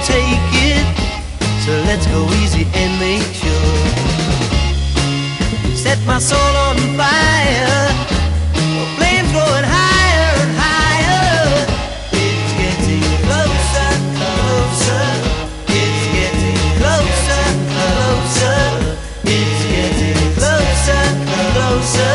take it, so let's go easy and make sure. Set my soul on fire, flames growing higher and higher. It's getting closer, closer. It's getting closer, closer. It's getting closer, closer.